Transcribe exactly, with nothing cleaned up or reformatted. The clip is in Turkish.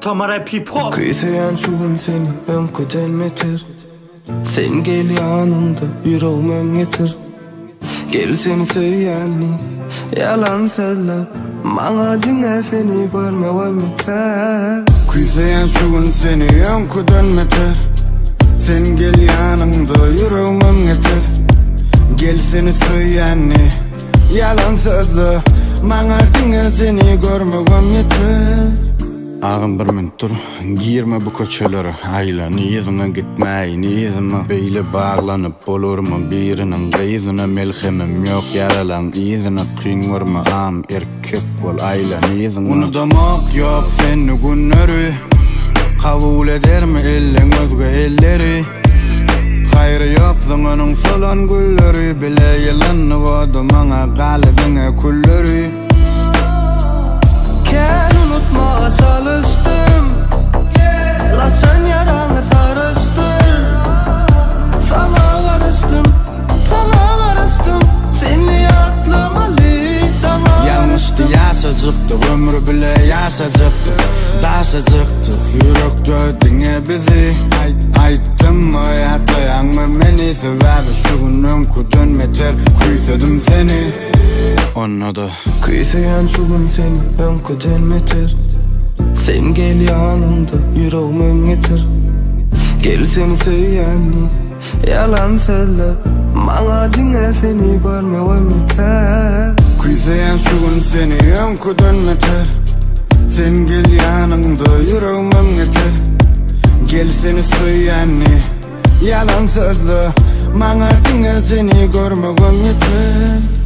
Tamara hip hop. Kıysayan şu gün seni önküden meter. Sen gel yanımda yüreğime getir. Gel seni söyleyenli yalan söyler. Bana dinle seni görmem yeter. Kıysayan şu gün seni önküden meter. Sen gel yanımda yüreğime getir. Gel seni söyleyenli yalan söyler. Bana dinle seni görmem yeter. Ağın bir mintur, girme bu köçelere. Ayla niyizine gitmey, niyizime beyle bağlanıp olurma. Birinin gıyzına melhemim yok yaralan. İyizine kıyın varma am erkek ol ayla niyizine. Unudamak yok seni günleri. Kabul eder mi ellen özge elleri? Hayrı yok zamanın solan gülleri. Bile yalanı vardı bana galibine kulleri. Ken unutmaya çalıştım. Laçan yaranı sarıştır. Sana karıştım, sana karıştım. Seni atlamalı tamam. Yanlıştı yaşacaktı, ömrü bile yaşacaktı. Daşacaktı, yürek dödüğe bizi. Ayttım mı yatayan mı beni sever. Şu gün önküden meter, kuysadım seni. Ona da Kıysayan şu gün seni önküden meter. Sen gel yanımda yüreğime getir. Gel seni söyleyenli yalan söyler. Bana dinle seni görmem yeter. Kıysayan şu gün seni önküden meter. Sen gel yanımda yüreğime getir. Gel seni söyleyenli yalan söyler. Bana dinle seni görmem yeter.